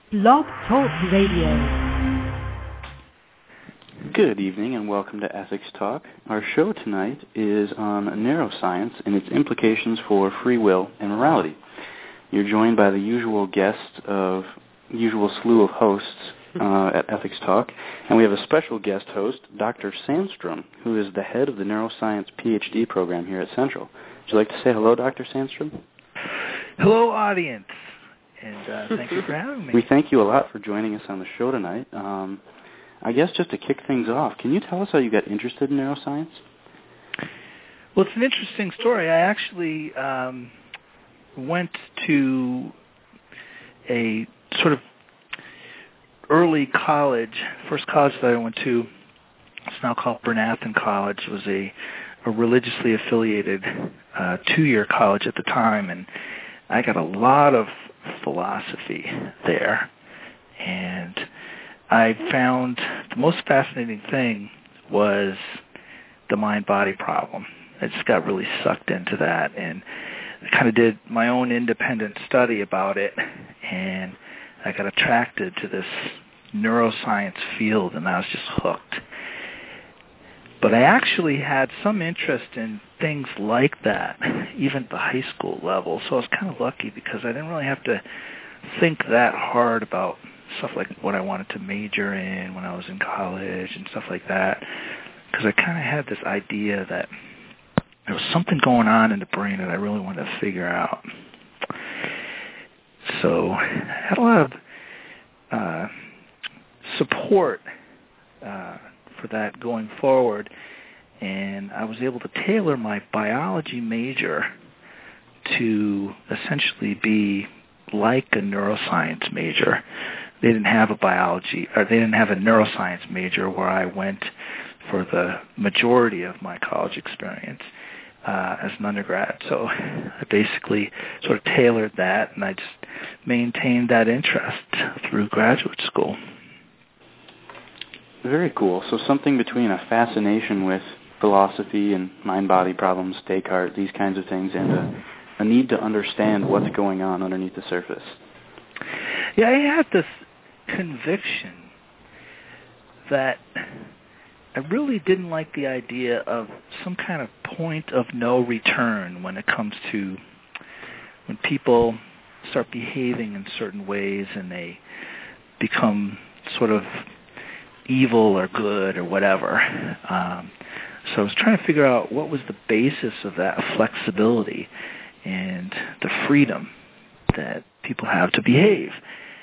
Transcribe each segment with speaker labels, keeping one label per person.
Speaker 1: Blog Talk Radio.
Speaker 2: Good evening and welcome to Ethics Talk. Our show tonight is on neuroscience and its implications for free will and morality. You're joined by the usual slew of hosts at Ethics Talk, and we have a special guest host, Dr. Sandstrom, who is the head of the neuroscience PhD program here at Central. Would you like to say hello, Dr. Sandstrom?
Speaker 3: Hello, audience, and thank you for having me.
Speaker 2: We thank you a lot for joining us on the show tonight. I guess just to kick things off, can you tell us how you got interested in neuroscience?
Speaker 3: Well, it's an interesting story. I actually went to a sort of early college, first college that I went to. It's now called Bernathen College. It was a religiously affiliated 2-year college at the time, and I got a lot of philosophy there. And I found the most fascinating thing was the mind-body problem. I just got really sucked into that, and I kind of did my own independent study about it, and I got attracted to this neuroscience field, and I was just hooked. But I actually had some interest in things like that, even at the high school level, so I was kind of lucky because I didn't really have to think that hard about stuff like what I wanted to major in when I was in college and stuff like that, because I kind of had this idea that there was something going on in the brain that I really wanted to figure out. So I had a lot of support for that going forward, and I was able to tailor my biology major to essentially be like a neuroscience major. They didn't have a neuroscience major where I went for the majority of my college experience as an undergrad. So I basically sort of tailored that, and I just maintained that interest through graduate school.
Speaker 2: Very cool. So something between a fascination with philosophy and mind-body problems, Descartes, these kinds of things, and a need to understand what's going on underneath the surface.
Speaker 3: Yeah, I had this conviction that I really didn't like the idea of some kind of point of no return when it comes to when people start behaving in certain ways and they become sort of evil or good or whatever. So I was trying to figure out what was the basis of that flexibility and the freedom that people have to behave.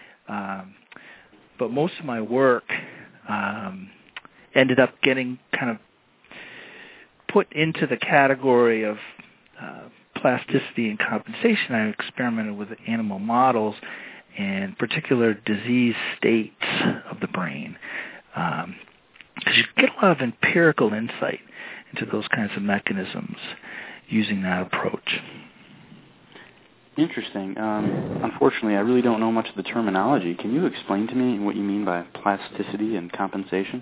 Speaker 3: But most of my work ended up getting kind of put into the category of plasticity and compensation. I experimented with animal models and particular disease states of the brain. Because you get a lot of empirical insight into those kinds of mechanisms using that approach.
Speaker 2: Interesting. Unfortunately, I really don't know much of the terminology. Can you explain to me what you mean by plasticity and compensation?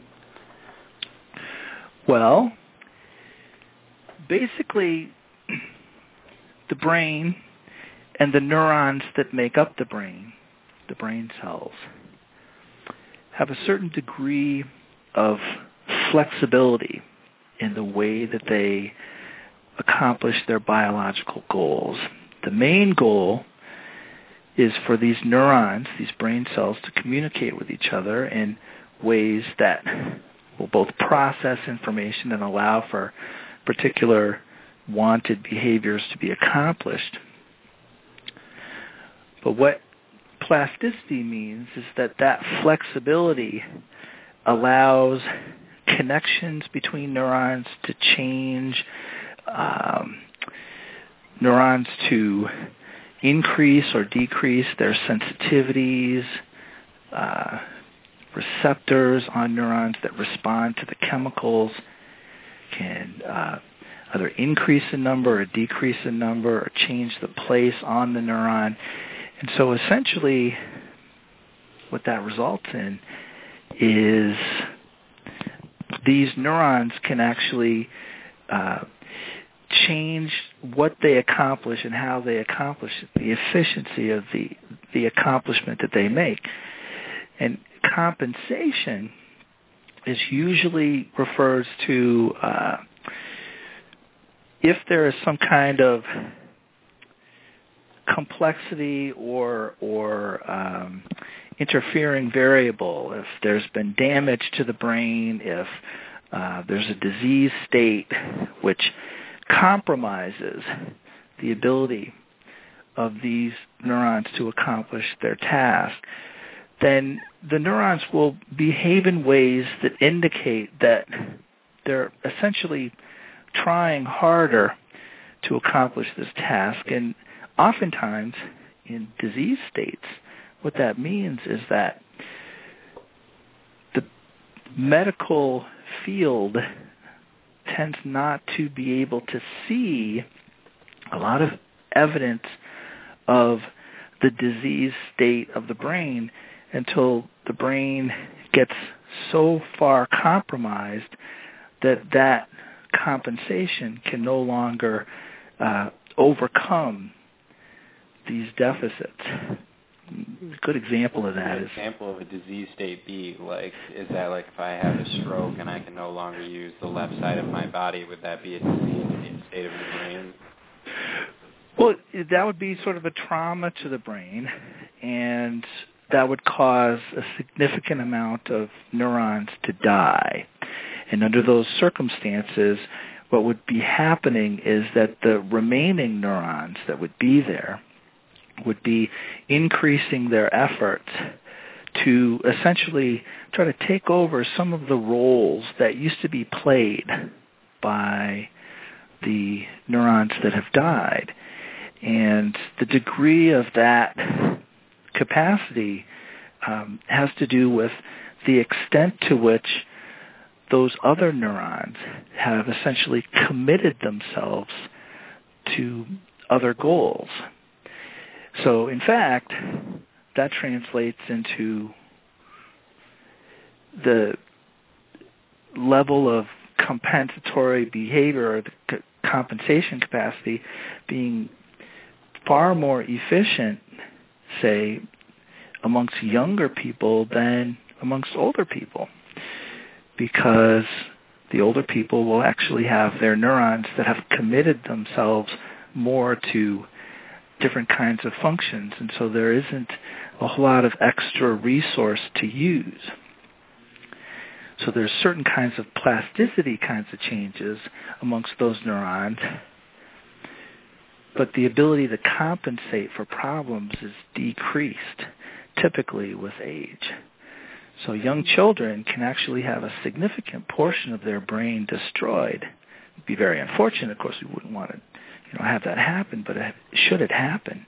Speaker 3: Well, basically, the brain and the neurons that make up the brain cells, have a certain degree of flexibility in the way that they accomplish their biological goals. The main goal is for these neurons, these brain cells, to communicate with each other in ways that will both process information and allow for particular wanted behaviors to be accomplished. But what plasticity means is that flexibility allows connections between neurons to change, neurons to increase or decrease their sensitivities, receptors on neurons that respond to the chemicals can either increase in number or decrease in number or change the place on the neuron. And so essentially what that results in is these neurons can actually change what they accomplish and how they accomplish it, the efficiency of the accomplishment that they make. And compensation is usually refers to if there is some kind of complexity or interfering variable, if there's been damage to the brain, if there's a disease state which compromises the ability of these neurons to accomplish their task, then the neurons will behave in ways that indicate that they're essentially trying harder to accomplish this task. And oftentimes in disease states, what that means is that the medical field tends not to be able to see a lot of evidence of the disease state of the brain until the brain gets so far compromised that that compensation can no longer overcome these deficits. A good example of that is...
Speaker 4: An example of a disease state be like, is that like if I have a stroke and I can no longer use the left side of my body, would that be a disease state of the brain?
Speaker 3: Well, that would be sort of a trauma to the brain, and that would cause a significant amount of neurons to die. And under those circumstances, what would be happening is that the remaining neurons that would be there would be increasing their efforts to essentially try to take over some of the roles that used to be played by the neurons that have died. And the degree of that capacity has to do with the extent to which those other neurons have essentially committed themselves to other goals. So, in fact, that translates into the level of compensatory behavior or the compensation capacity being far more efficient, say, amongst younger people than amongst older people, because the older people will actually have their neurons that have committed themselves more to different kinds of functions, and so there isn't a whole lot of extra resource to use. So there's certain kinds of plasticity kinds of changes amongst those neurons, but the ability to compensate for problems is decreased, typically with age. So young children can actually have a significant portion of their brain destroyed. It'd be very unfortunate. Of course, we wouldn't want to have that happen, but should it happen,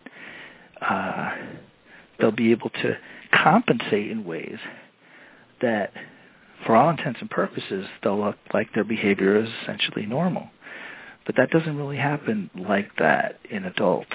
Speaker 3: they'll be able to compensate in ways that, for all intents and purposes, they'll look like their behavior is essentially normal. But that doesn't really happen like that in adults.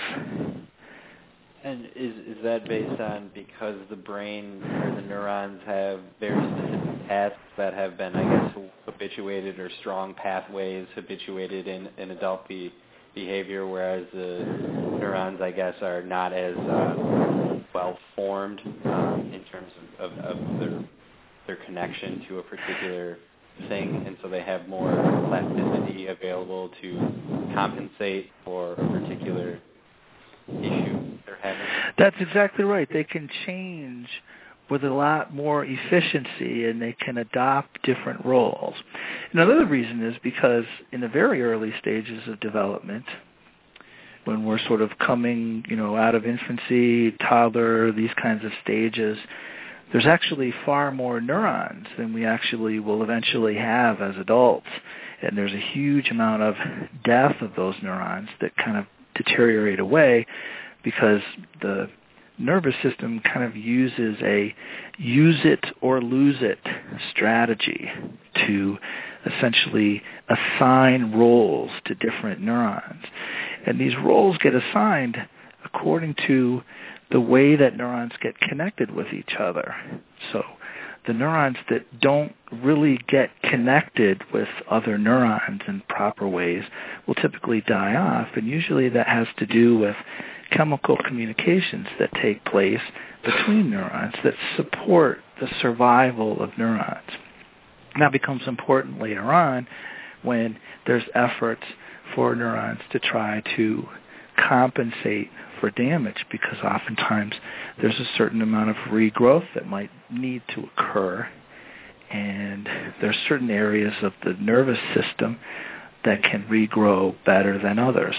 Speaker 4: And is that based on because the brain or the neurons have very specific tasks that have been, I guess, habituated or strong pathways habituated in adult behavior, whereas the neurons, I guess, are not as well formed in terms of their connection to a particular thing, and so they have more plasticity available to compensate for a particular issue they're having?
Speaker 3: That's exactly right. They can change with a lot more efficiency, and they can adopt different roles. And another reason is because in the very early stages of development, when we're sort of coming, out of infancy, toddler, these kinds of stages, there's actually far more neurons than we actually will eventually have as adults. And there's a huge amount of death of those neurons that kind of deteriorate away because the nervous system kind of uses a use it or lose it strategy to essentially assign roles to different neurons. And these roles get assigned according to the way that neurons get connected with each other. So the neurons that don't really get connected with other neurons in proper ways will typically die off, and usually that has to do with chemical communications that take place between neurons that support the survival of neurons. And that becomes important later on when there's efforts for neurons to try to compensate for damage, because oftentimes there's a certain amount of regrowth that might need to occur, and there's certain areas of the nervous system that can regrow better than others.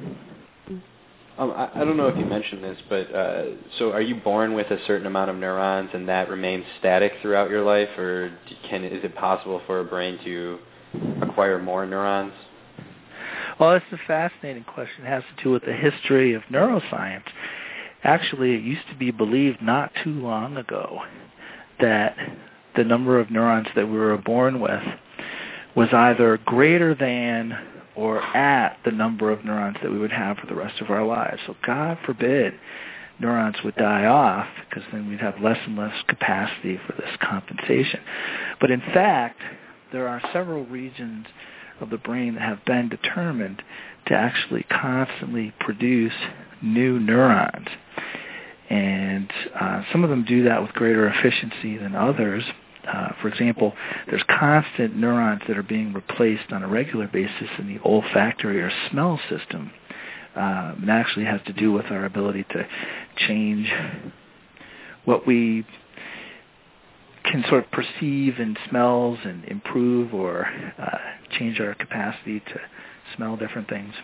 Speaker 4: I don't know if you mentioned this, but so are you born with a certain amount of neurons and that remains static throughout your life, or is it possible for a brain to acquire more neurons?
Speaker 3: Well, that's a fascinating question. It has to do with the history of neuroscience. Actually, it used to be believed not too long ago that the number of neurons that we were born with was either greater than or at the number of neurons that we would have for the rest of our lives. So God forbid neurons would die off, because then we'd have less and less capacity for this compensation. But in fact, there are several regions of the brain that have been determined to actually constantly produce new neurons. And some of them do that with greater efficiency than others. For example, there's constant neurons that are being replaced on a regular basis in the olfactory or smell system. And that actually has to do with our ability to change what we can sort of perceive in smells and improve or change our capacity to smell different things.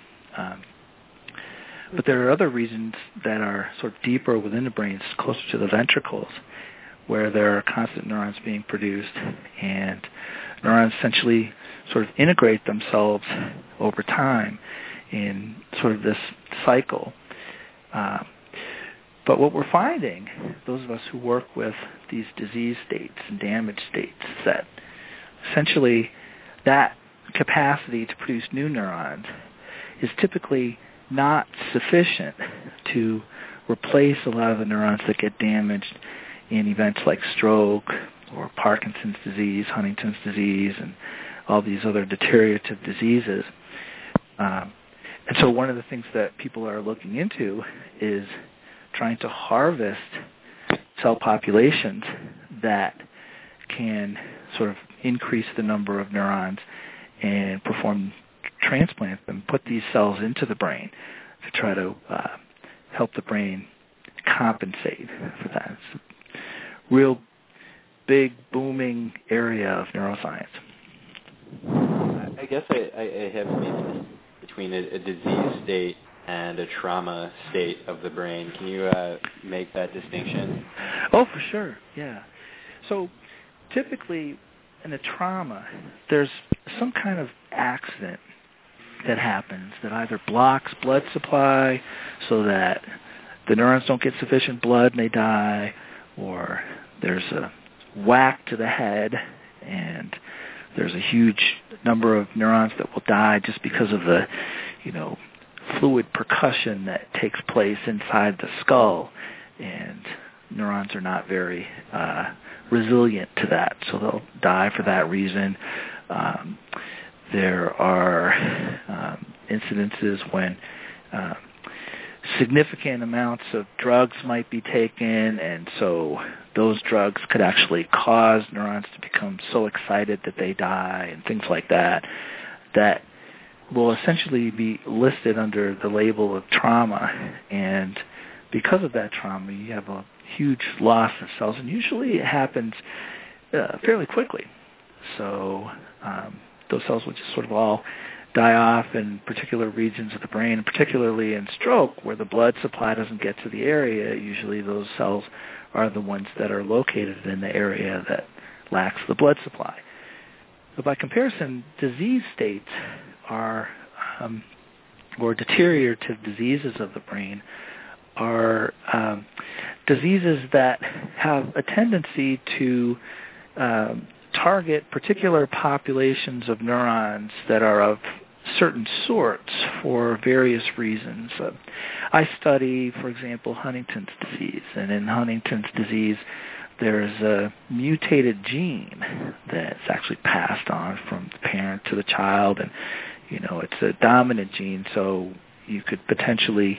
Speaker 3: But there are other regions that are sort of deeper within the brain, closer to the ventricles, where there are constant neurons being produced, and neurons essentially sort of integrate themselves over time in sort of this cycle. But what we're finding, those of us who work with these disease states and damaged states, is that essentially that capacity to produce new neurons is typically not sufficient to replace a lot of the neurons that get damaged in events like stroke or Parkinson's disease, Huntington's disease, and all these other deteriorative diseases. And so one of the things that people are looking into is trying to harvest cell populations that can sort of increase the number of neurons and perform transplants them, put these cells into the brain to try to help the brain compensate for that. It's a real big, booming area of neuroscience.
Speaker 4: I guess I have seen between a disease state and a trauma state of the brain. Can you make that distinction?
Speaker 3: Oh, for sure, yeah. So typically in a trauma, there's some kind of accident that happens that either blocks blood supply so that the neurons don't get sufficient blood and they die, or there's a whack to the head and there's a huge number of neurons that will die just because of the, fluid percussion that takes place inside the skull, and neurons are not very resilient to that, so they'll die for that reason. There are incidences when significant amounts of drugs might be taken, and so those drugs could actually cause neurons to become so excited that they die, and things like that, that will essentially be listed under the label of trauma. And because of that trauma, you have a huge loss of cells, and usually it happens fairly quickly. So those cells will just sort of all die off in particular regions of the brain, and particularly in stroke, where the blood supply doesn't get to the area. Usually those cells are the ones that are located in the area that lacks the blood supply. So by comparison, disease states are, or deteriorative diseases of the brain, are diseases that have a tendency to target particular populations of neurons that are of certain sorts for various reasons. I study, for example, Huntington's disease, and in Huntington's disease there's a mutated gene that's actually passed on from the parent to the child, and it's a dominant gene, so you could potentially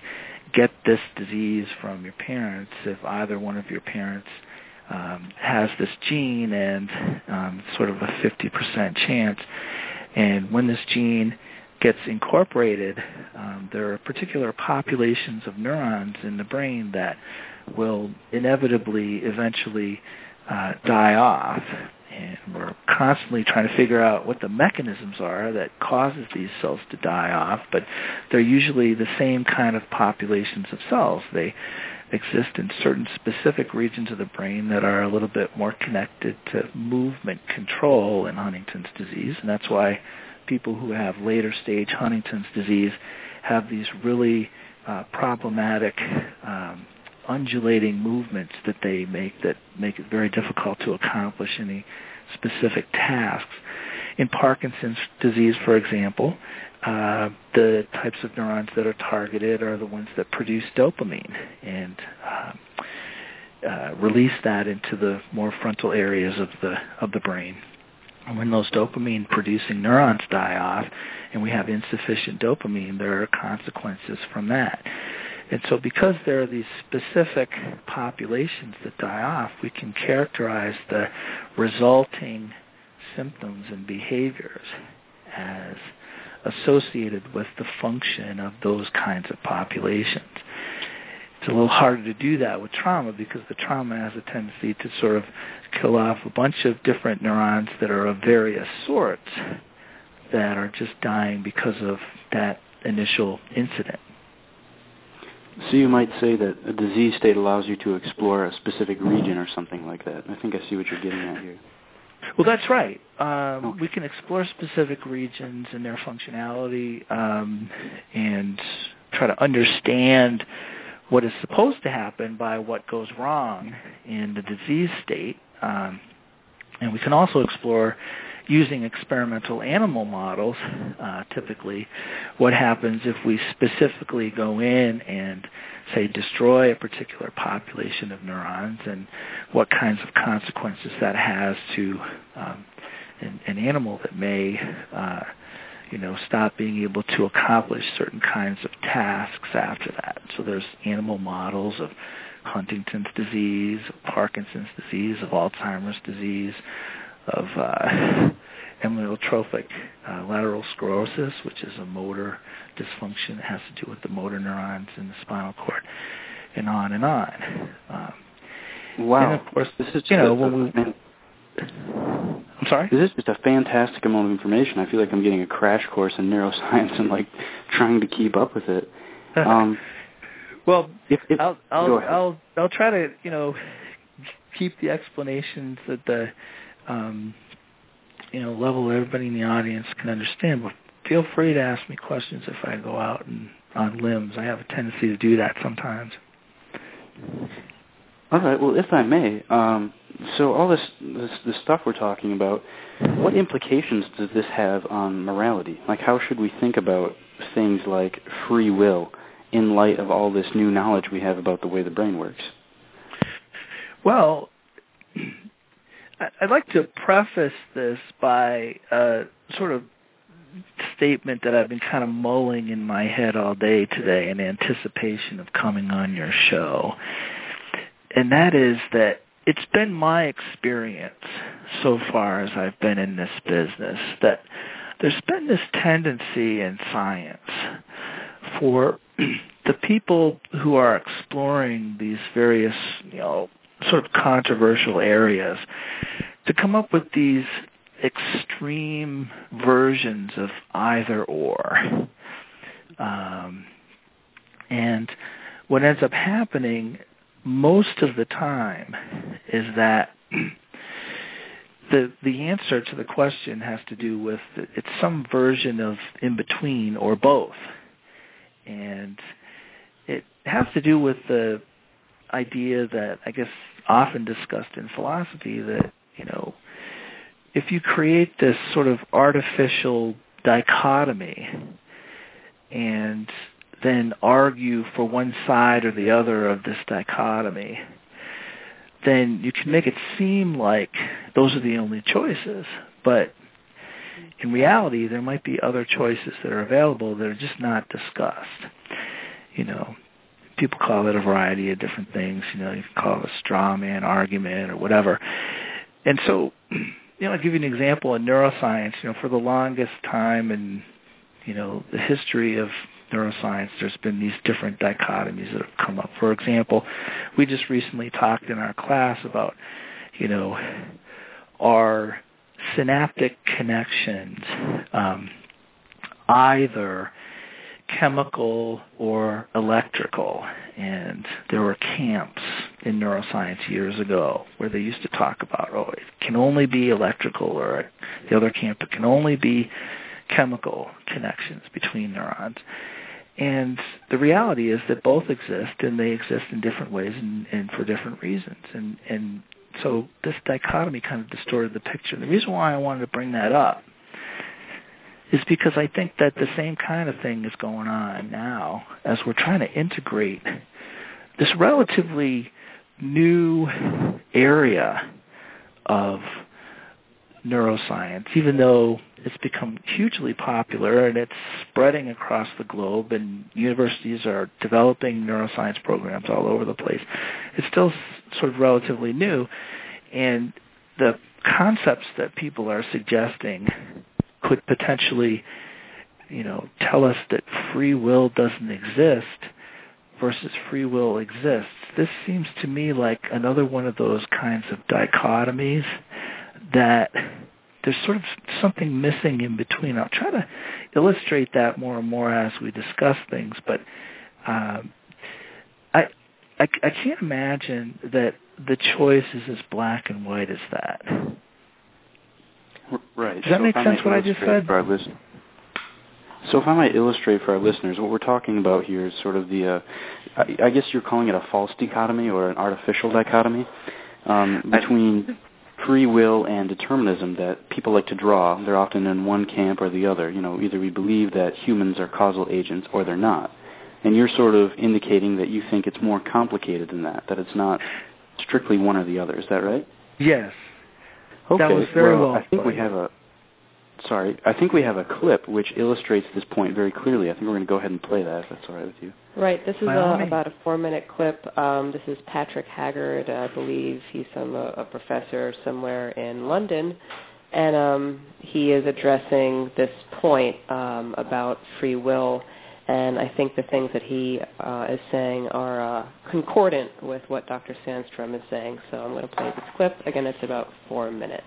Speaker 3: get this disease from your parents if either one of your parents has this gene, and sort of a 50% chance. And when this gene gets incorporated, there are particular populations of neurons in the brain that will inevitably eventually die off. And we're constantly trying to figure out what the mechanisms are that causes these cells to die off, but they're usually the same kind of populations of cells. They exist in certain specific regions of the brain that are a little bit more connected to movement control in Huntington's disease, and that's why people who have later stage Huntington's disease have these really problematic undulating movements that they make that make it very difficult to accomplish any specific tasks. In Parkinson's disease, for example, the types of neurons that are targeted are the ones that produce dopamine and release that into the more frontal areas of the brain. And when those dopamine-producing neurons die off and we have insufficient dopamine, there are consequences from that. And so because there are these specific populations that die off, we can characterize the resulting symptoms and behaviors as associated with the function of those kinds of populations. It's a little harder to do that with trauma because the trauma has a tendency to sort of kill off a bunch of different neurons that are of various sorts that are just dying because of that initial incident.
Speaker 2: So you might say that a disease state allows you to explore a specific region or something like that. I think I see what you're getting at here.
Speaker 3: Well, that's right. We can explore specific regions and their functionality and try to understand what is supposed to happen by what goes wrong in the disease state. And we can also explore, using experimental animal models, typically, what happens if we specifically go in and, say, destroy a particular population of neurons and what kinds of consequences that has to an animal that may stop being able to accomplish certain kinds of tasks after that. So there's animal models of Huntington's disease, of Parkinson's disease, of Alzheimer's disease, of amyotrophic lateral sclerosis, which is a motor dysfunction that has to do with the motor neurons in the spinal cord, and on and on.
Speaker 2: Wow.
Speaker 3: And of course,
Speaker 2: this is
Speaker 3: I'm sorry?
Speaker 2: This is just a fantastic amount of information. I feel like I'm getting a crash course in neuroscience and like trying to keep up with it.
Speaker 3: Well,
Speaker 2: go ahead.
Speaker 3: I'll try to keep the explanations at the level that everybody in the audience can understand. But feel free to ask me questions if I go out and on limbs. I have a tendency to do that sometimes.
Speaker 2: All right. Well, if I may, so all this stuff we're talking about, what implications does this have on morality? Like, how should we think about things like free will in light of all this new knowledge we have about the way the brain works?
Speaker 3: Well, I'd like to preface this by a sort of statement that I've been kind of mulling in my head all day today in anticipation of coming on your show. And that is that it's been my experience so far as I've been in this business that there's been this tendency in science for the people who are exploring these various, sort of controversial areas to come up with these extreme versions of either or. And what ends up happening most of the time is that the answer to the question has to do with it's some version of in between or both. And it has to do with the idea that I guess often discussed in philosophy that, if you create this sort of artificial dichotomy and then argue for one side or the other of this dichotomy, then you can make it seem like those are the only choices. But in reality, there might be other choices that are available that are just not discussed. people call it a variety of different things. You can call it a straw man argument or whatever. And so, I'll give you an example in neuroscience. For the longest time in, the history of neuroscience, there's been these different dichotomies that have come up. For example, we just recently talked in our class about, are synaptic connections either chemical or electrical, and there were camps in neuroscience years ago where they used to talk about, it can only be electrical, or the other camp, it can only be chemical connections between neurons. And the reality is that both exist, and they exist in different ways and for different reasons. And so this dichotomy kind of distorted the picture. The reason why I wanted to bring that up is because I think that the same kind of thing is going on now as we're trying to integrate this relatively new area of neuroscience, even though it's become hugely popular and it's spreading across the globe, and universities are developing neuroscience programs all over the place. It's still sort of relatively new, and the concepts that people are suggesting could potentially, tell us that free will doesn't exist versus free will exists. This seems to me like another one of those kinds of dichotomies that there's sort of something missing in between. I'll try to illustrate that more and more as we discuss things, but I can't imagine that the choice is as black and white as that.
Speaker 2: Right.
Speaker 3: Does that make sense what I just said?
Speaker 2: So if I might illustrate for our listeners, what we're talking about here is sort of the, I guess you're calling it a false dichotomy or an artificial dichotomy between free will and determinism that people like to draw. They're often in one camp or the other. Either we believe that humans are causal agents or they're not. And you're sort of indicating that you think it's more complicated than that it's not strictly one or the other. Is that right?
Speaker 3: Yes.
Speaker 2: Okay.
Speaker 3: That was very well.
Speaker 2: I think we have a clip which illustrates this point very clearly. I think we're going to go ahead and play that, if that's all right with you.
Speaker 5: Right. This is about a 4-minute clip. This is Patrick Haggard. I believe he's a professor somewhere in London, and he is addressing this point about free will. And I think the things that he is saying are concordant with what Dr. Sandstrom is saying. So I'm going to play this clip. Again, it's about 4 minutes.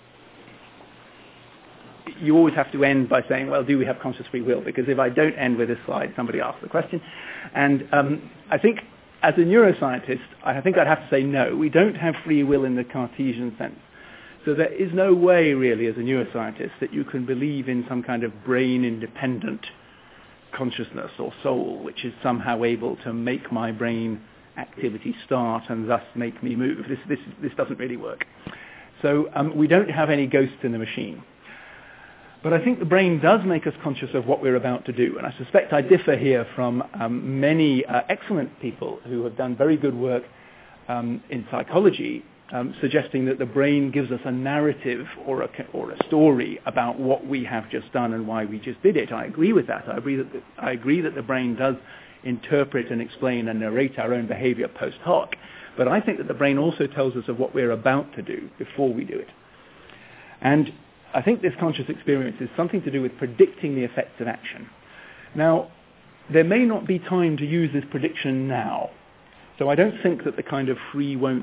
Speaker 6: You always have to end by saying, well, do we have conscious free will? Because if I don't end with this slide, somebody asks the question. And I think as a neuroscientist, I think I'd have to say no. We don't have free will in the Cartesian sense. So there is no way, really, as a neuroscientist, that you can believe in some kind of brain-independent consciousness or soul, which is somehow able to make my brain activity start and thus make me move. This doesn't really work. So we don't have any ghosts in the machine. But I think the brain does make us conscious of what we're about to do. And I suspect I differ here from many excellent people who have done very good work in psychology, suggesting that the brain gives us a narrative or a story about what we have just done and why we just did it. I agree with that. I agree that the brain does interpret and explain and narrate our own behavior post hoc. But I think that the brain also tells us of what we're about to do before we do it. And I think this conscious experience is something to do with predicting the effects of action. Now, there may not be time to use this prediction now. So I don't think that the kind of free won't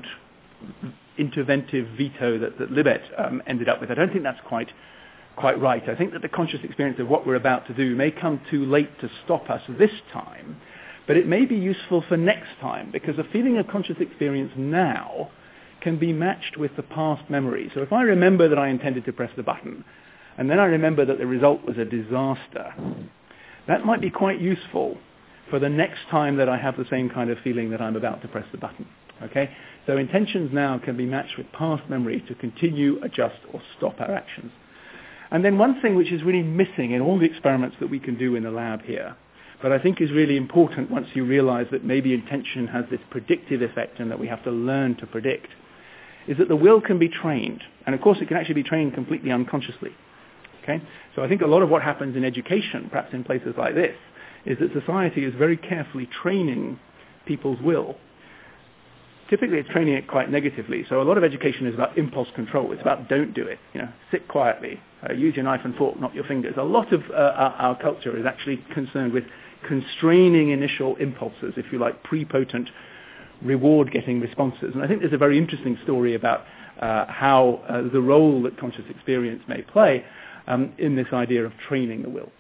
Speaker 6: interventive veto that Libet ended up with, I don't think that's quite right. I think that the conscious experience of what we're about to do may come too late to stop us this time, but it may be useful for next time, because a feeling of conscious experience now can be matched with the past memory. So if I remember that I intended to press the button, and then I remember that the result was a disaster, that might be quite useful for the next time that I have the same kind of feeling that I'm about to press the button. Okay? So intentions now can be matched with past memory to continue, adjust, or stop our actions. And then one thing which is really missing in all the experiments that we can do in the lab here, but I think is really important once you realize that maybe intention has this predictive effect and that we have to learn to predict, is that the will can be trained. And of course it can actually be trained completely unconsciously. Okay? So I think a lot of what happens in education, perhaps in places like this, is that society is very carefully training people's will, typically it's training it quite negatively. So a lot of education is about impulse control. It's about don't do it. Sit quietly. Use your knife and fork, not your fingers. A lot of our culture is actually concerned with constraining initial impulses, if you like, prepotent reward-getting responses. And I think there's a very interesting story about how the role that conscious experience may play in this idea of training the will.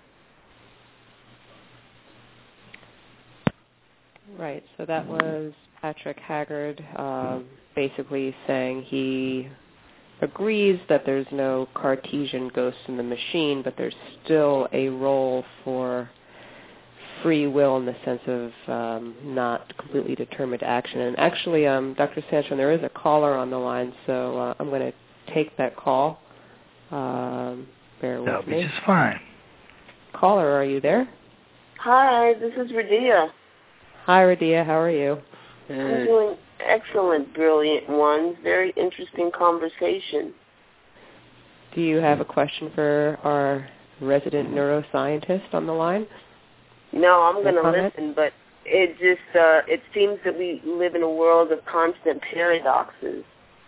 Speaker 5: Right. So that was Patrick Haggard basically saying he agrees that there's no Cartesian ghost in the machine, but there's still a role for free will in the sense of not completely determined action. And actually, Dr. Sandstrom, there is a caller on the line, so I'm going to take that call. Bear with
Speaker 3: That'll
Speaker 5: me.
Speaker 3: be just fine.
Speaker 5: Caller, are you there?
Speaker 7: Hi, this is Radia.
Speaker 5: Hi, Radia. How are you?
Speaker 7: I'm doing excellent, brilliant ones. Very interesting conversation.
Speaker 5: Do you have a question for our resident neuroscientist on the line?
Speaker 7: No, I'm going to listen, but it seems that we live in a world of constant paradoxes.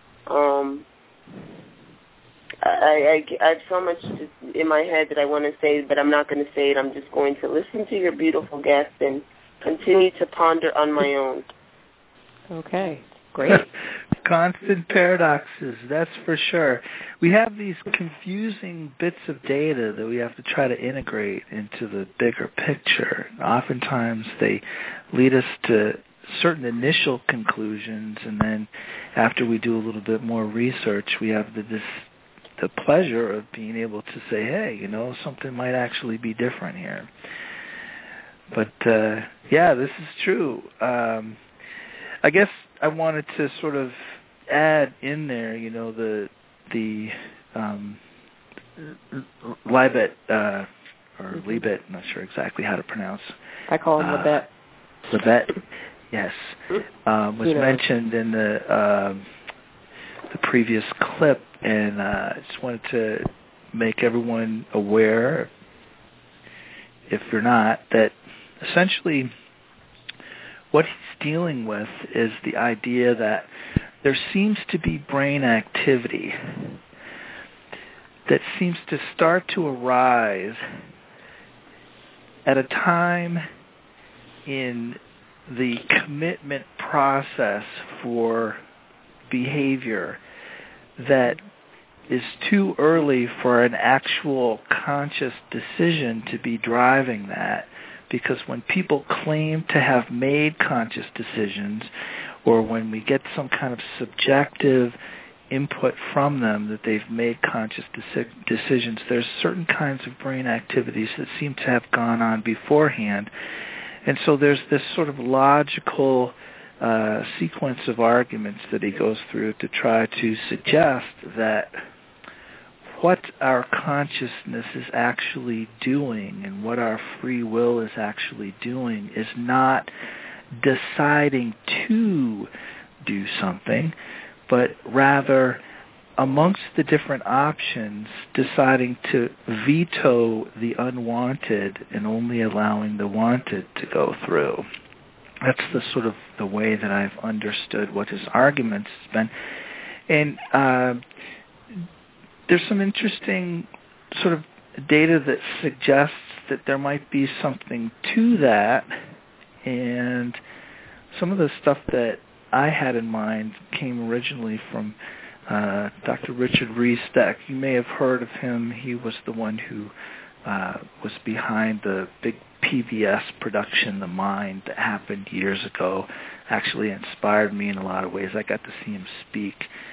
Speaker 7: I have so much in my head that I want to say, but I'm not going to say it. I'm just going to listen to your beautiful guest and continue to ponder on my own.
Speaker 5: Okay, great.
Speaker 3: Constant paradoxes, that's for sure. We have these confusing bits of data that we have to try to integrate into the bigger picture. Oftentimes they lead us to certain initial conclusions, and then after we do a little bit more research, we have the pleasure of being able to say, hey, something might actually be different here. But, yeah, this is true. I guess I wanted to sort of add in there, the Libet, or Libet, I'm not sure exactly how to pronounce.
Speaker 5: I call him Libet.
Speaker 3: Libet, yes, was mentioned in the previous clip, and I just wanted to make everyone aware, if you're not, that essentially what he's dealing with is the idea that there seems to be brain activity that seems to start to arise at a time in the commitment process for behavior that is too early for an actual conscious decision to be driving that. Because when people claim to have made conscious decisions, or when we get some kind of subjective input from them that they've made conscious decisions, there's certain kinds of brain activities that seem to have gone on beforehand. And so there's this sort of logical sequence of arguments that he goes through to try to suggest that what our consciousness is actually doing and what our free will is actually doing is not deciding to do something, but rather amongst the different options deciding to veto the unwanted and only allowing the wanted to go through. That's the sort of the way that I've understood what his arguments has been. And there's some interesting sort of data that suggests that there might be something to that, and some of the stuff that I had in mind came originally from Dr. Richard Riesdeck. You may have heard of him. He was the one who was behind the big PBS production, The Mind, that happened years ago. Actually inspired me in a lot of ways. I got to see him speak.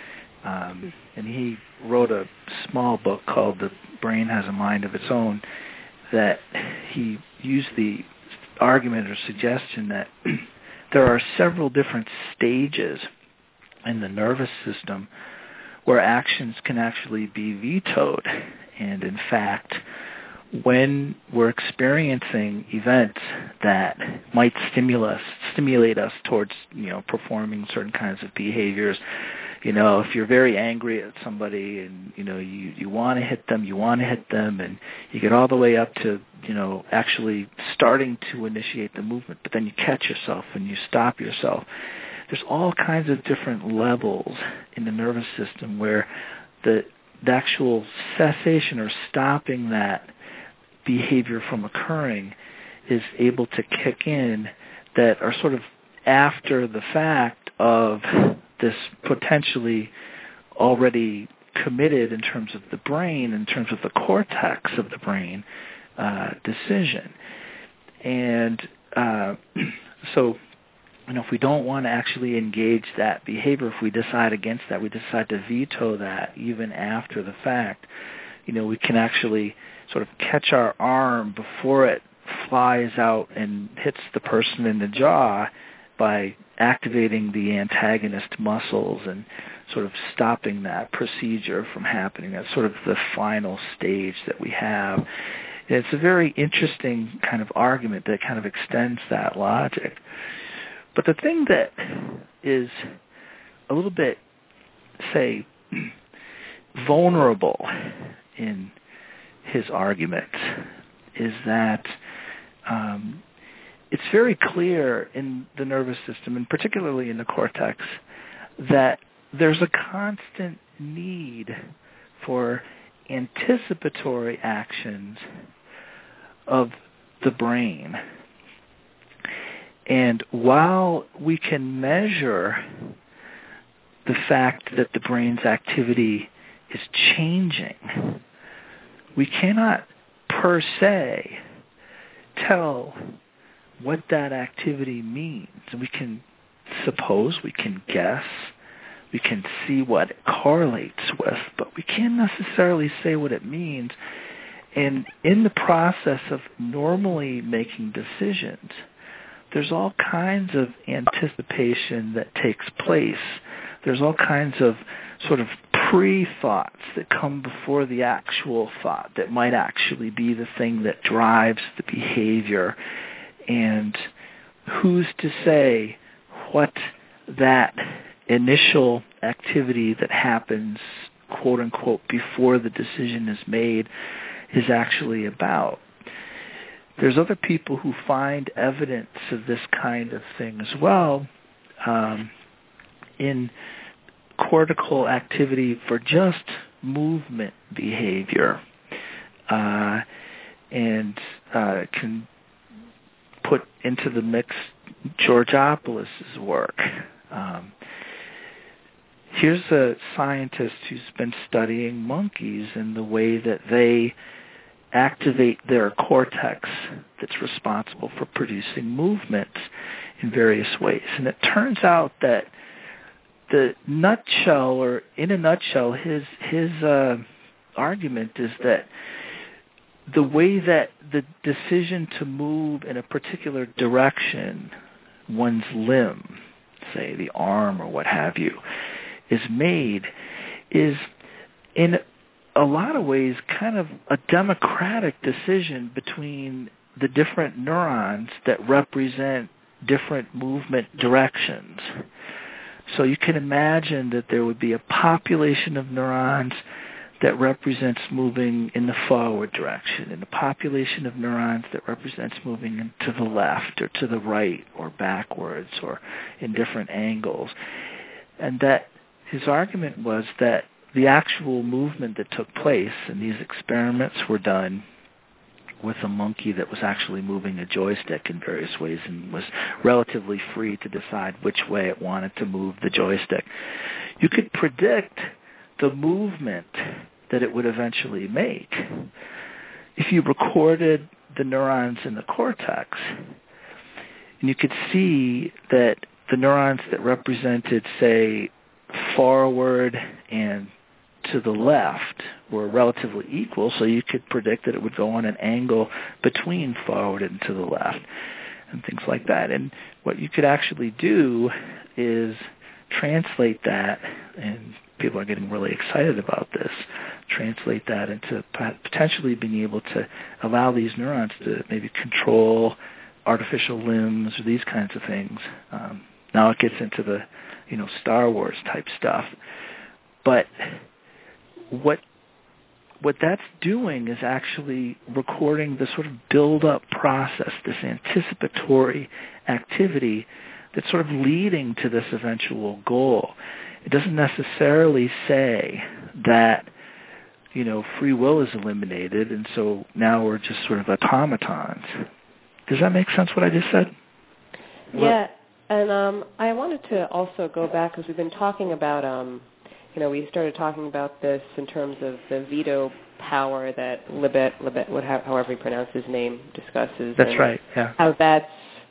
Speaker 3: And he wrote a small book called The Brain Has a Mind of Its Own that he used the argument or suggestion that there are several different stages in the nervous system where actions can actually be vetoed. And in fact, when we're experiencing events that might stimulate us towards, performing certain kinds of behaviors, If you're very angry at somebody and, you want to hit them, and you get all the way up to, actually starting to initiate the movement, but then you catch yourself and you stop yourself. There's all kinds of different levels in the nervous system where the actual cessation or stopping that behavior from occurring is able to kick in that are sort of after the fact of this potentially already committed in terms of the brain, in terms of the cortex of the brain decision. And so, if we don't want to actually engage that behavior, if we decide against that, we decide to veto that even after the fact, we can actually sort of catch our arm before it flies out and hits the person in the jaw by activating the antagonist muscles and sort of stopping that procedure from happening. That's sort of the final stage that we have. And it's a very interesting kind of argument that kind of extends that logic. But the thing that is a little bit, say, vulnerable in his argument is that it's very clear in the nervous system, and particularly in the cortex, that there's a constant need for anticipatory actions of the brain. And while we can measure the fact that the brain's activity is changing, we cannot per se tell what that activity means. We can suppose, we can guess, we can see what it correlates with, but we can't necessarily say what it means. And in the process of normally making decisions, there's all kinds of anticipation that takes place. There's all kinds of sort of pre-thoughts that come before the actual thought that might actually be the thing that drives the behavior. And who's to say what that initial activity that happens, quote unquote, before the decision is made is actually about? There's other people who find evidence of this kind of thing as well in cortical activity for just movement behavior, and can put into the mix Georgopoulos' work. Here's a scientist who's been studying monkeys and the way that they activate their cortex that's responsible for producing movements in various ways. And it turns out that in a nutshell, his argument is that the way that the decision to move in a particular direction, one's limb, say the arm or what have you, is made is in a lot of ways kind of a democratic decision between the different neurons that represent different movement directions. So you can imagine that there would be a population of neurons that represents moving in the forward direction, and a population of neurons that represents moving to the left or to the right or backwards or in different angles. And that his argument was that the actual movement that took place, and these experiments were done with a monkey that was actually moving a joystick in various ways and was relatively free to decide which way it wanted to move the joystick. You could predict the movement that it would eventually make if you recorded the neurons in the cortex. And you could see that the neurons that represented, say, forward and to the left were relatively equal, so you could predict that it would go on an angle between forward and to the left and things like that. And what you could actually do is translate that, and people are getting really excited about this, translate that into potentially being able to allow these neurons to maybe control artificial limbs or these kinds of things. Now it gets into the Star Wars type stuff. But what that's doing is actually recording the sort of build-up process, this anticipatory activity that's sort of leading to this eventual goal. It doesn't necessarily say that, free will is eliminated, and so now we're just sort of automatons. Does that make sense, what I just said?
Speaker 5: Yeah, and I wanted to also go back, because we've been talking about, we started talking about this in terms of the veto power that Libet, however you pronounce his name, discusses.
Speaker 3: That's right, yeah.
Speaker 5: How that's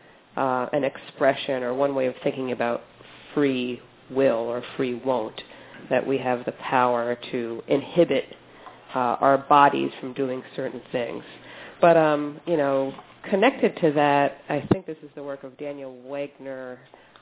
Speaker 5: an expression or one way of thinking about free will or free won't, that we have the power to inhibit our bodies from doing certain things. But, connected to that, I think this is the work of Daniel Wegner,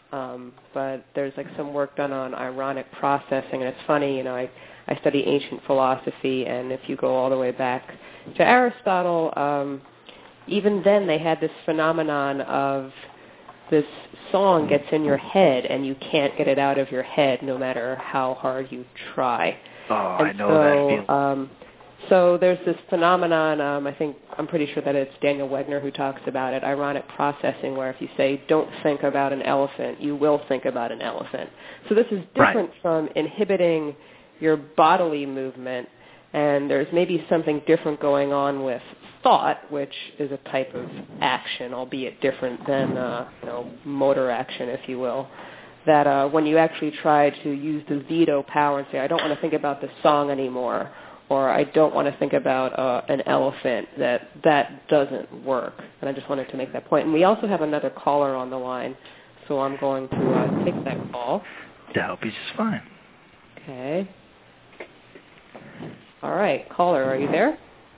Speaker 5: but there's some work done on ironic processing, and it's funny, I study ancient philosophy, and if you go all the way back to Aristotle, even then they had this phenomenon of this song gets in your head, and you can't get it out of your head no matter how hard you try.
Speaker 3: Oh, I know that feeling.
Speaker 5: So there's this phenomenon, I'm pretty sure that it's Daniel Wegner who talks about it, ironic processing, where if you say, don't think about an elephant, you will think about an elephant. So this is different from inhibiting your bodily movement, and there's maybe something different going on with thought, which is a type of action, albeit different than motor action, if you will. That when you actually try to use the veto power and say, I don't want to think about this song anymore, or I don't want to think about an elephant, that doesn't work. And I just wanted to make that point. And we also have another caller on the line, so I'm going to take that call.
Speaker 3: That'll be just fine.
Speaker 5: Okay. All right, caller, are you there?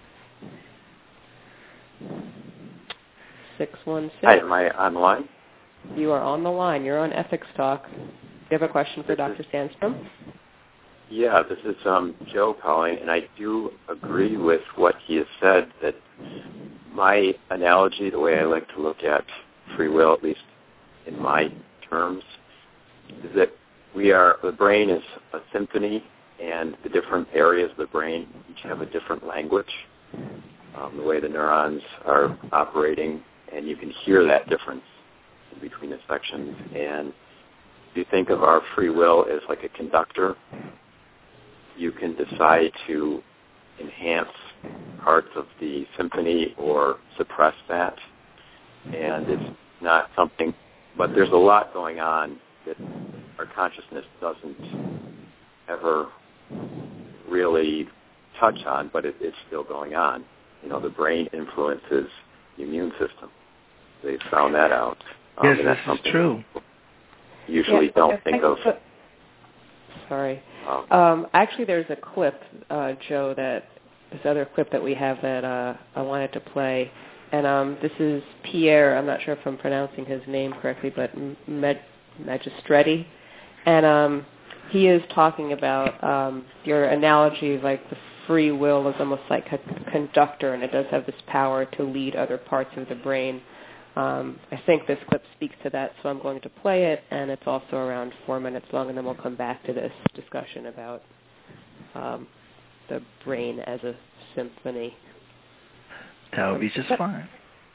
Speaker 5: 616.
Speaker 8: Hi, am I on the line?
Speaker 5: You are on the line. You're on Ethics Talk. Do you have a question for Dr. Sandstrom?
Speaker 8: Yeah, this is Joe calling, and I do agree with what he has said, that my analogy, the way I like to look at free will, at least in my terms, is that the brain is a symphony, and the different areas of the brain each have a different language, the way the neurons are operating, and you can hear that difference in between the sections. And if you think of our free will as like a conductor, you can decide to enhance parts of the symphony or suppress that. And it's not something, but there's a lot going on that our consciousness doesn't ever really touch on, but it's still going on. The brain influences the immune system. They found that out.
Speaker 3: Yes,
Speaker 8: and that's
Speaker 3: this is true.
Speaker 8: Usually don't think of.
Speaker 5: Sorry. Actually, there's a clip, Joe, this other clip that we have that I wanted to play. And this is Pierre, I'm not sure if I'm pronouncing his name correctly, but Magistretti. And he is talking about your analogy, like the free will is almost like a conductor, and it does have this power to lead other parts of the brain. I think this clip speaks to that, so I'm going to play it, and it's also around 4 minutes long, and then we'll come back to this discussion about the brain as a symphony.
Speaker 3: That would be just fine.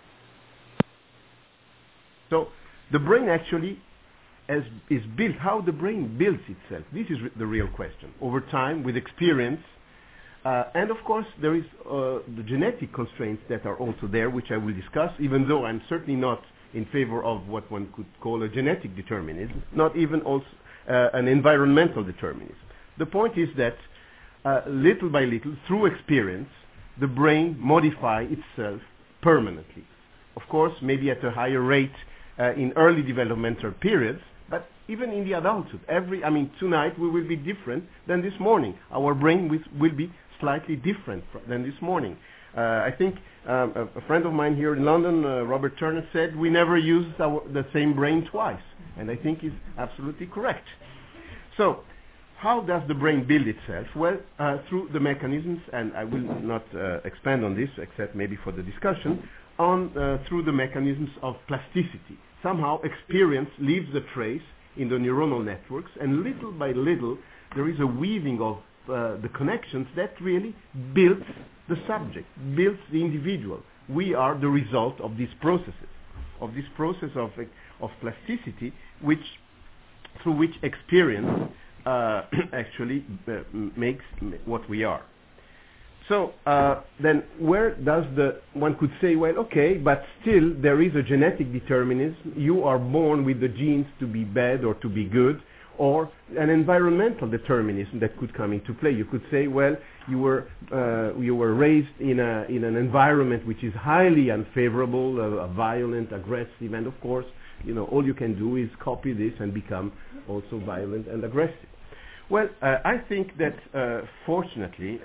Speaker 9: So the brain actually is built, how the brain builds itself. This is the real question. Over time, with experience, and of course there is the genetic constraints that are also there, which I will discuss, even though I'm certainly not in favor of what one could call a genetic determinism, not even also an environmental determinism. The point is that little by little, through experience, the brain modifies itself permanently. Of course, maybe at a higher rate in early developmental periods, but even in the adulthood. Tonight we will be different than this morning. Our brain will be slightly different than this morning. I think a friend of mine here in London, Robert Turner, said we never use the same brain twice, and I think he's absolutely correct. So, how does the brain build itself? Well, through the mechanisms, and I will not expand on this, except maybe for the discussion, through the mechanisms of plasticity. Somehow experience leaves a trace in the neuronal networks, and little by little there is a weaving of the connections that really builds the subject, builds the individual. We are the result of these processes, of this process of plasticity, through which experience actually makes what we are. So then where does one could say, well, okay, but still there is a genetic determinism. You are born with the genes to be bad or to be good, or an environmental determinism that could come into play. You could say, well, you were raised in an environment which is highly unfavorable, violent, aggressive, and of course, all you can do is copy this and become also violent and aggressive. Well, I think that fortunately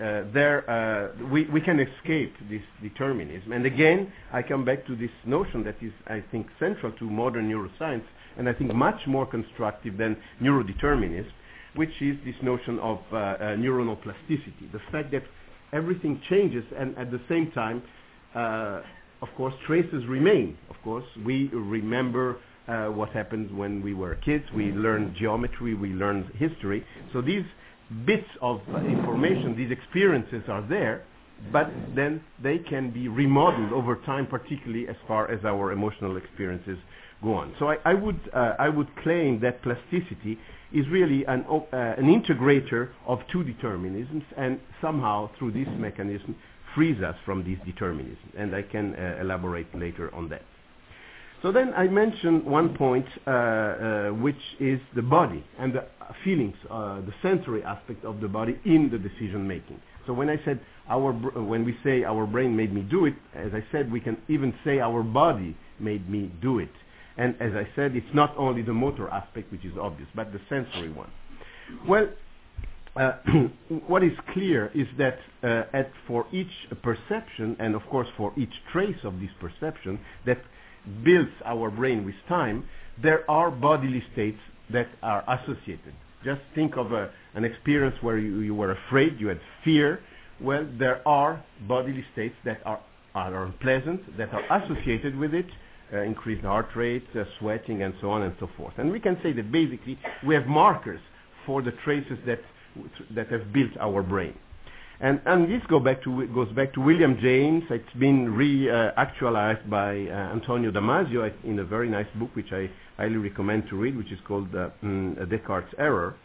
Speaker 9: we can escape this determinism. And again, I come back to this notion that is, I think, central to modern neuroscience, and I think much more constructive than neurodeterminism, which is this notion of neuronal plasticity. The fact that everything changes, and at the same time, of course, traces remain. Of course, we remember what happened when we were kids. We learned geometry, we learned history. So these bits of information, these experiences are there, but then they can be remodeled over time, particularly as far as our emotional experiences go on. So I would claim that plasticity is really an integrator of two determinisms, and somehow through this mechanism frees us from these determinisms. And I can elaborate later on that. So then I mentioned one point, which is the body and the feelings, the sensory aspect of the body in the decision making. So when I said when we say our brain made me do it, as I said, we can even say our body made me do it. And as I said, it's not only the motor aspect, which is obvious, but the sensory one. Well, what is clear is that for each perception, and of course for each trace of this perception that builds our brain with time, there are bodily states that are associated. Just think of an experience where you were afraid, you had fear. Well, there are bodily states that are unpleasant, that are associated with it, increased heart rate, sweating, and so on and so forth. And we can say that basically we have markers for the traces that have built our brain. And this goes back to William James. It's been re-actualized by Antonio Damasio in a very nice book, which I highly recommend to read, which is called Descartes' Error.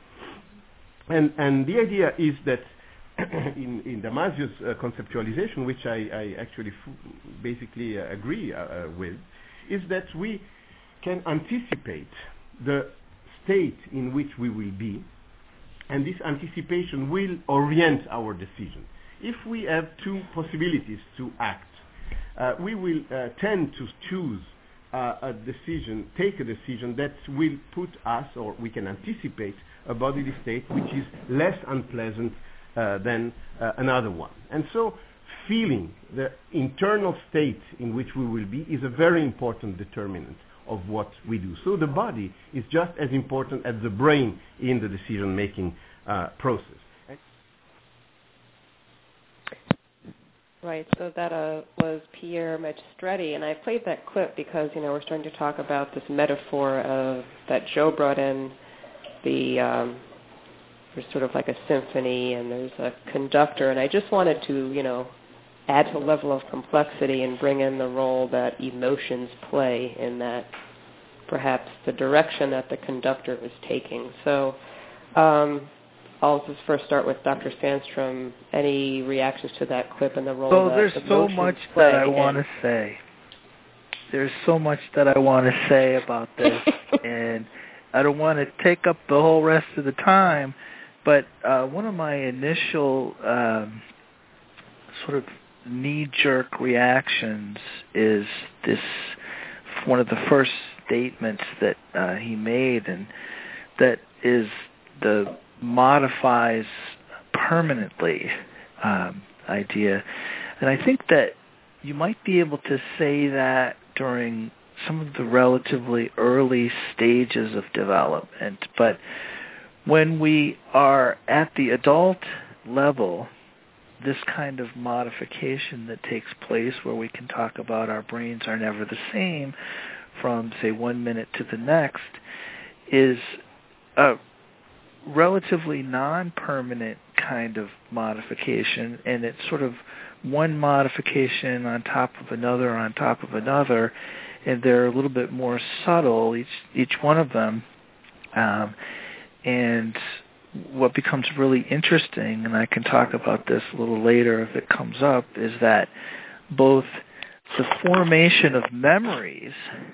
Speaker 9: And the idea is that in Damasio's conceptualization, which I actually basically agree with, is that we can anticipate the state in which we will be, and this anticipation will orient our decision. If we have two possibilities to act, we will tend to choose take a decision that will put us, or we can anticipate a bodily state which is less unpleasant than another one. And so feeling the internal state in which we will be is a very important determinant of what we do. So the body is just as important as the brain in the decision-making process.
Speaker 5: Right, so that was Pierre Magistretti, and I played that clip because, we're starting to talk about this metaphor that Joe brought in. There's sort of like a symphony, and there's a conductor, and I just wanted to, add to a level of complexity and bring in the role that emotions play in that, perhaps the direction that the conductor is taking. So I'll just first start with Dr. Sandstrom. Any reactions to that clip and the role that
Speaker 3: there's so much that I want to say. There's so much that I want to say about this, and I don't want to take up the whole rest of the time, but one of my initial sort of knee-jerk reactions is this, one of the first statements that he made, and that is the modifies permanently idea. And I think that you might be able to say that during some of the relatively early stages of development, but when we are at the adult level, this kind of modification that takes place where we can talk about our brains are never the same from, say, 1 minute to the next, is a relatively non-permanent kind of modification, and it's sort of one modification on top of another on top of another, and they're a little bit more subtle, each one of them. And what becomes really interesting, and I can talk about this a little later if it comes up, is that both the formation of memories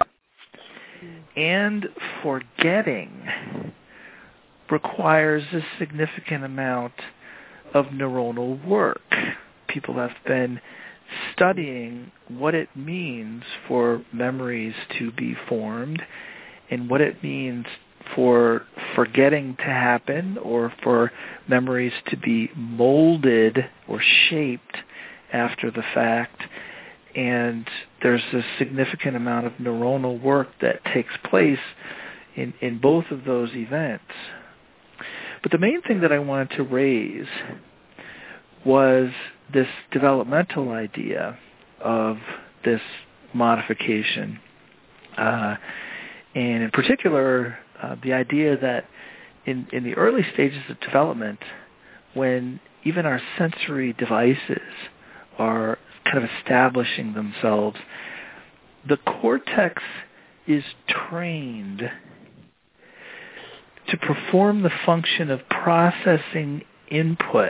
Speaker 3: and forgetting requires a significant amount of neuronal work. People have been studying what it means for memories to be formed and what it means for forgetting to happen or for memories to be molded or shaped after the fact. And there's a significant amount of neuronal work that takes place in both of those events. But the main thing that I wanted to raise was this developmental idea of this modification. And in particular, the idea that in the early stages of development, when even our sensory devices are kind of establishing themselves, the cortex is trained to perform the function of processing input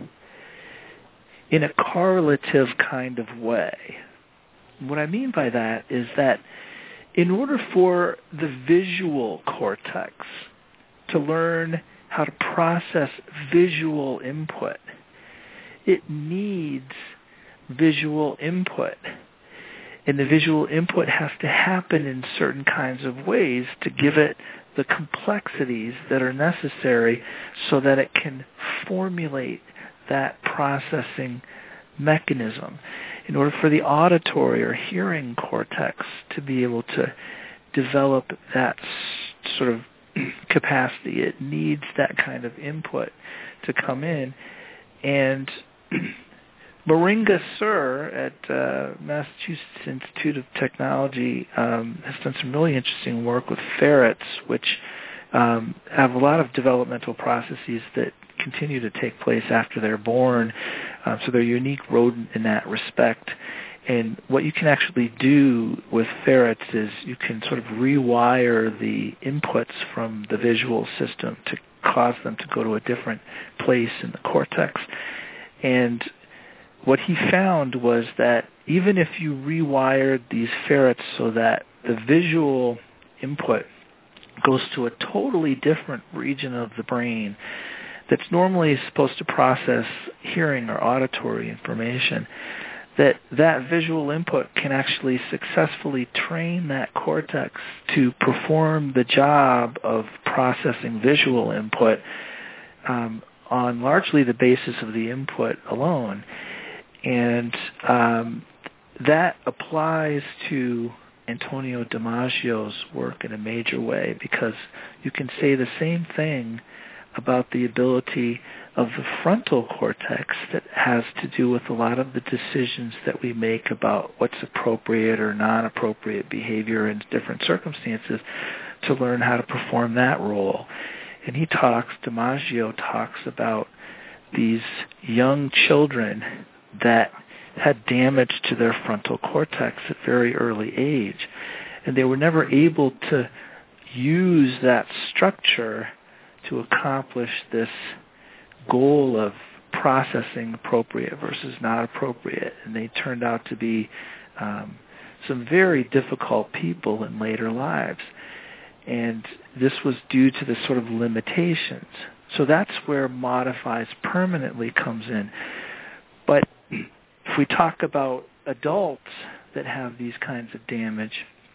Speaker 3: in a correlative kind of way. What I mean by that is that in order for the visual cortex to learn how to process visual input, it needs visual input. And the visual input has to happen in certain kinds of ways to give it the complexities that are necessary so that it can formulate that processing mechanism. In order for the auditory or hearing cortex to be able to develop that sort of capacity, it needs that kind of input to come in. And Maringa Sur at Massachusetts Institute of Technology has done some really interesting work with ferrets, which have a lot of developmental processes that continue to take place after they're born. So they're a unique rodent in that respect. And what you can actually do with ferrets is you can sort of rewire the inputs from the visual system to cause them to go to a different place in the cortex. And what he found was that even if you rewired these ferrets so that the visual input goes to a totally different region of the brain that's normally supposed to process hearing or auditory information, that visual input can actually successfully train that cortex to perform the job of processing visual input on largely the basis of the input alone. And that applies to Antonio Damasio's work in a major way, because you can say the same thing about the ability of the frontal cortex that has to do with a lot of the decisions that we make about what's appropriate or non-appropriate behavior in different circumstances, to learn how to perform that role. And Damasio talks about these young children that had damage to their frontal cortex at very early age, and they were never able to use that structure to accomplish this goal of processing appropriate versus not appropriate. And they turned out to be some very difficult people in later lives. And this was due to the sort of limitations. So that's where modifies permanently comes in. But if we talk about adults that have these kinds of damage,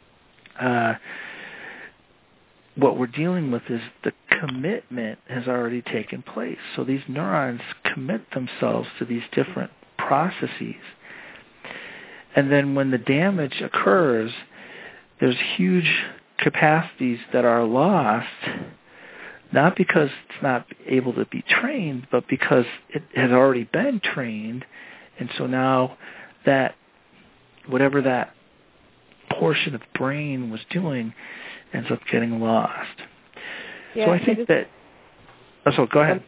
Speaker 3: what we're dealing with is the commitment has already taken place. So these neurons commit themselves to these different processes. And then when the damage occurs, there's huge capacities that are lost, not because it's not able to be trained, but because it has already been trained. And so now that whatever that portion of brain was doing ends up getting lost. So I think that... Oh, so go ahead.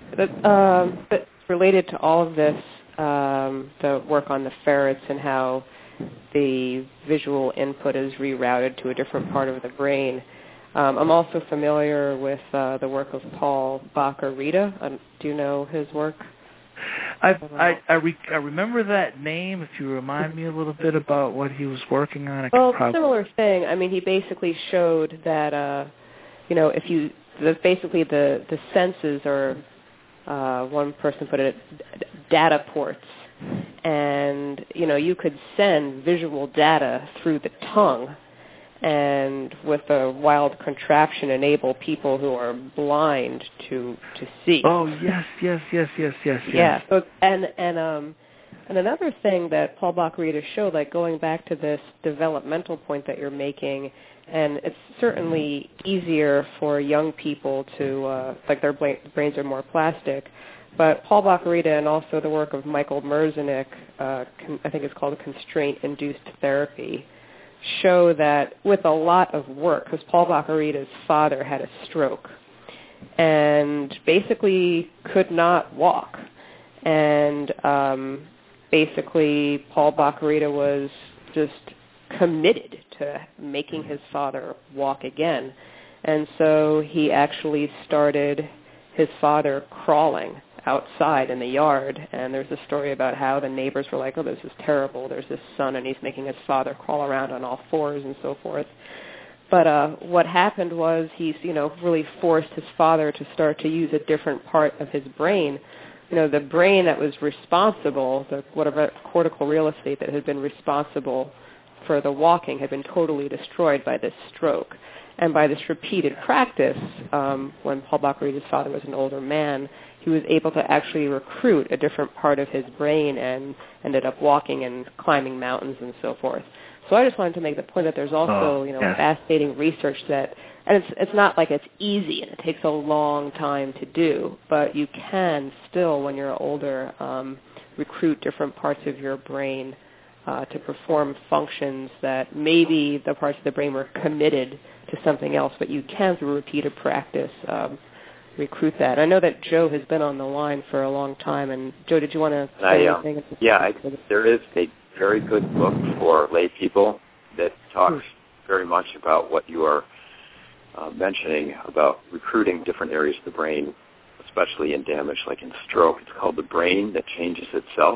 Speaker 5: But related to all of this, the work on the ferrets and how the visual input is rerouted to a different part of the brain, I'm also familiar with the work of Paul Bach-y-Rita. Do you know his work?
Speaker 3: I remember that name. If you remind me a little bit about what he was working on,
Speaker 5: similar thing. I mean, he basically showed that if you basically the senses are one person put it data ports, and you could send visual data through the tongue, and with a wild contraption enable people who are blind to see.
Speaker 3: Oh yes.
Speaker 5: Yeah. So, and another thing that Paul Bach-y-Rita showed, like going back to this developmental point that you're making, and it's certainly easier for young people to like their brains are more plastic. But Paul Bach-y-Rita and also the work of Michael Merzenich, I think it's called constraint-induced therapy, show that with a lot of work, because Paul Bach-y-Rita's father had a stroke and basically could not walk. And basically Paul Bach-y-Rita was just committed to making his father walk again. And so he actually started his father crawling outside in the yard, and there's a story about how the neighbors were like, oh, this is terrible, there's this son and he's making his father crawl around on all fours and so forth. But what happened was he's really forced his father to start to use a different part of his brain. The brain that was responsible, the whatever cortical real estate that had been responsible for the walking, had been totally destroyed by this stroke. And by this repeated practice, when Paul Bach-y-Rita's father was an older man, he was able to actually recruit a different part of his brain and ended up walking and climbing mountains and so forth. So I just wanted to make the point that there's also, fascinating research that, and it's not like it's easy and it takes a long time to do, but you can still, when you're older, recruit different parts of your brain to perform functions that maybe the parts of the brain were committed to something else, but you can, through repeated practice, recruit that. I know that Joe has been on the line for a long time, and Joe, did you want to say anything?
Speaker 8: There is a very good book for lay people that talks very much about what you are mentioning about recruiting different areas of the brain, especially in damage like in stroke. It's called The Brain That Changes Itself.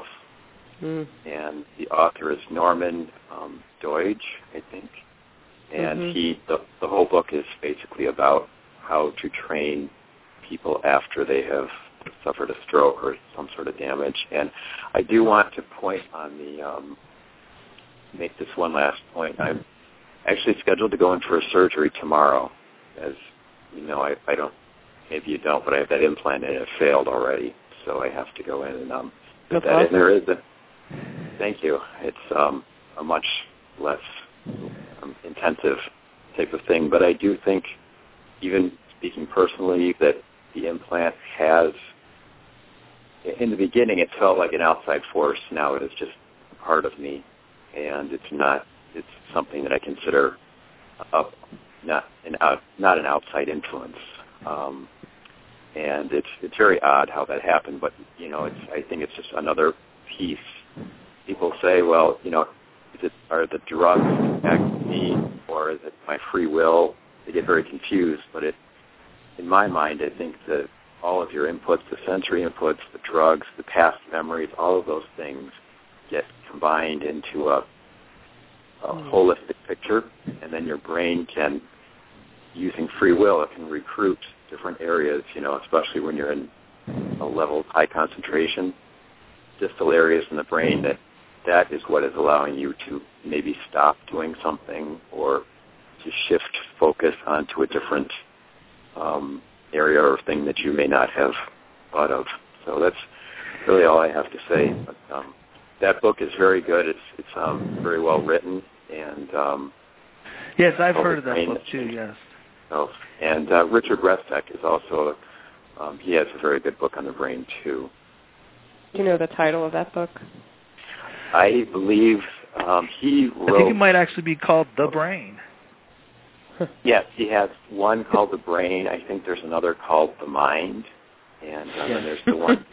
Speaker 8: And the author is Norman Doidge, I think. And the whole book is basically about how to train people after they have suffered a stroke or some sort of damage. And I do want to point on make this one last point. I'm actually scheduled to go in for a surgery tomorrow. As you know, I don't, maybe you don't, but I have that implant and it failed already. So I have to go in and put that in. There is thank you. It's a much less intensive type of thing. But I do think, even speaking personally, that the implant has, in the beginning it felt like an outside force. Now it is just a part of me, and it's something that I consider not an outside influence. And it's very odd how that happened, but I think it's just another piece. People say, well, are the drugs impacting me, or is it my free will? They get very confused, but in my mind, I think that all of your inputs, the sensory inputs, the drugs, the past memories, all of those things get combined into a holistic picture, and then your brain can, using free will, it can recruit different areas, especially when you're in a level of high concentration, distal areas in the brain that is what is allowing you to maybe stop doing something or to shift focus onto a different area or thing that you may not have thought of. So that's really all I have to say. But, that book is very good. It's very well written, and
Speaker 3: yes, I've heard of that book too. Yes.
Speaker 8: Oh, and Richard Restek is also he has a very good book on the brain too.
Speaker 5: Do you know the title of that book?
Speaker 8: I believe he wrote...
Speaker 3: I think it might actually be called The Brain.
Speaker 8: Yes, he has one called the brain. I think there's another called the mind. And then there's the one.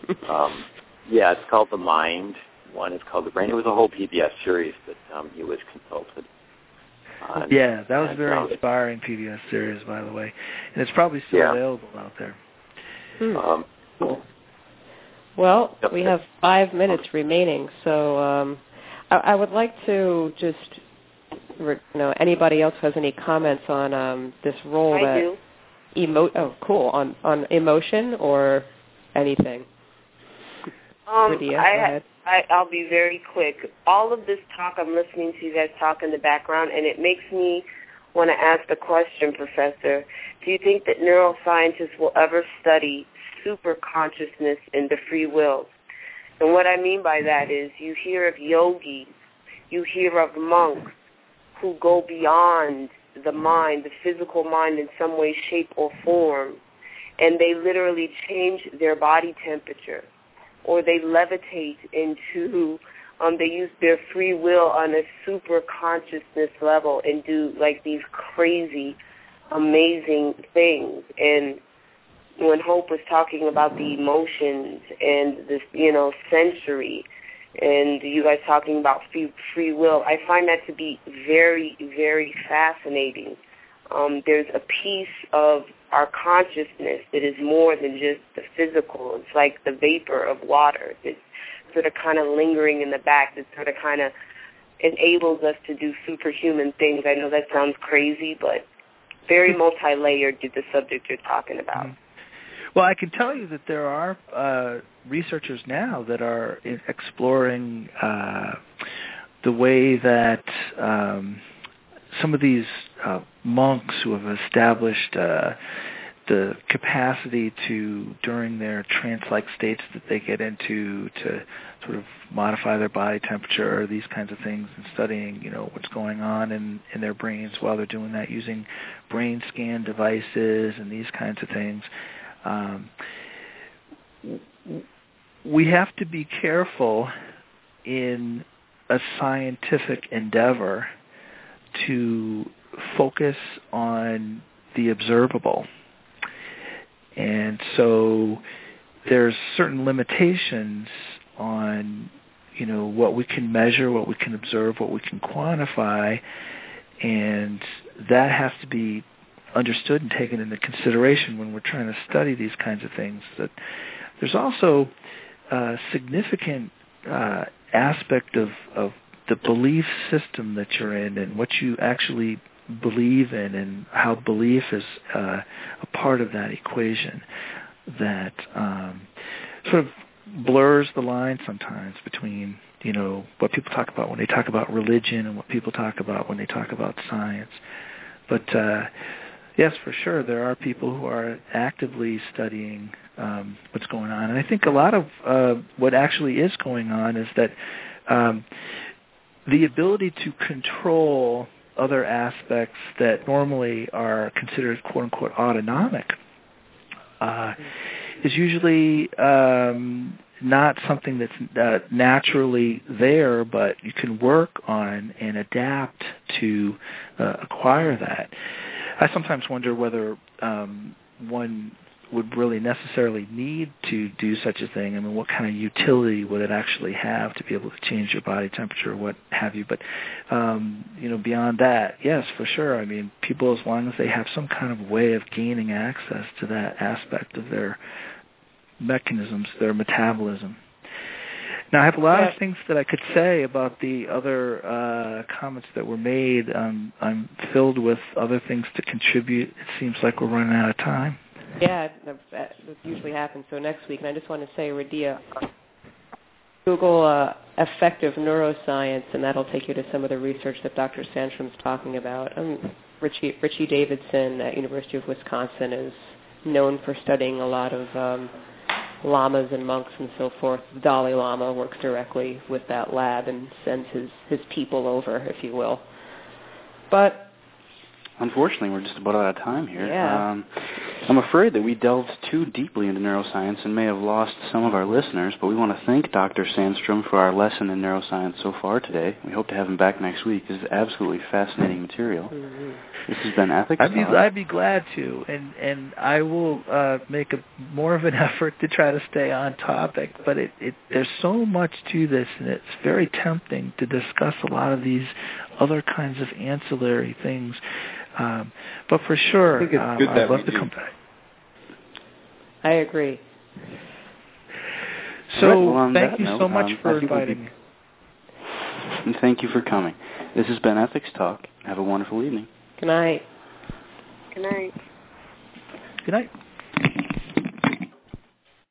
Speaker 8: It's called the mind. One is called the brain. It was a whole PBS series that he was consulted on.
Speaker 3: Yeah, that was a very inspiring PBS series, by the way. And it's probably still available out there.
Speaker 5: Cool. Well, we have 5 minutes remaining, so I would like to just, anybody else has any comments on this role
Speaker 7: I do.
Speaker 5: Cool. On emotion or anything? Radia, go ahead.
Speaker 7: I'll be very quick. All of this talk, I'm listening to you guys talk in the background, and it makes me want to ask the question, Professor. Do you think that neuroscientists will ever study superconsciousness and the free will? And what I mean by that is you hear of yogis, you hear of monks who go beyond the mind, the physical mind in some way, shape, or form, and they literally change their body temperature, or they levitate into, they use their free will on a super consciousness level and do like these crazy, amazing things. And when Hope was talking about the emotions and this, sensory, and you guys talking about free will, I find that to be very, very fascinating. There's a piece of our consciousness that is more than just the physical. It's like the vapor of water. It's sort of kind of lingering in the back. That sort of kind of enables us to do superhuman things. I know that sounds crazy, but very multi-layered to the subject you're talking about.
Speaker 3: Well, I can tell you that there are researchers now that are exploring the way that some of these monks who have established the capacity to, during their trance-like states that they get into, to sort of modify their body temperature or these kinds of things, and studying, what's going on in their brains while they're doing that, using brain scan devices and these kinds of things. We have to be careful in a scientific endeavor to focus on the observable. And so there's certain limitations on, what we can measure, what we can observe, what we can quantify, and that has to be understood and taken into consideration when we're trying to study these kinds of things. That there's also a significant aspect of the belief system that you're in and what you actually believe in, and how belief is a part of that equation that sort of blurs the line sometimes between what people talk about when they talk about religion and what people talk about when they talk about science. But yes, for sure, there are people who are actively studying what's going on. And I think a lot of what actually is going on is that the ability to control other aspects that normally are considered quote-unquote autonomic is usually not something that's naturally there, but you can work on and adapt to acquire that. I sometimes wonder whether one would really necessarily need to do such a thing. I mean, what kind of utility would it actually have to be able to change your body temperature or what have you? But, beyond that, yes, for sure. I mean, people, as long as they have some kind of way of gaining access to that aspect of their mechanisms, their metabolism. Now, I have a lot of things that I could say about the other comments that were made. I'm filled with other things to contribute. It seems like we're running out of time.
Speaker 5: Yeah, that usually happens. So next week, and I just want to say, Radia, Google effective neuroscience, and that'll take you to some of the research that Dr. Sandstrom's talking about. Richie Davidson at University of Wisconsin is known for studying a lot of lamas and monks and so forth. The Dalai Lama works directly with that lab and sends his people over, if you will. But
Speaker 2: unfortunately, we're just about out of time here.
Speaker 5: Yeah.
Speaker 2: I'm afraid that we delved too deeply into neuroscience and may have lost some of our listeners, but we want to thank Dr. Sandstrom for our lesson in neuroscience so far today. We hope to have him back next week. This is absolutely fascinating material. Mm-hmm. This has been Ethics Talk.
Speaker 3: I'd be glad to, and I will make more of an effort to try to stay on topic, but there's so much to this, and it's very tempting to discuss a lot of these other kinds of ancillary things. But for sure, I'd love to come back.
Speaker 5: I agree.
Speaker 3: So thank you so much for inviting me.
Speaker 2: And thank you for coming. This has been Ethics Talk. Have a wonderful evening.
Speaker 5: Good night.
Speaker 7: Good night.
Speaker 3: Good night.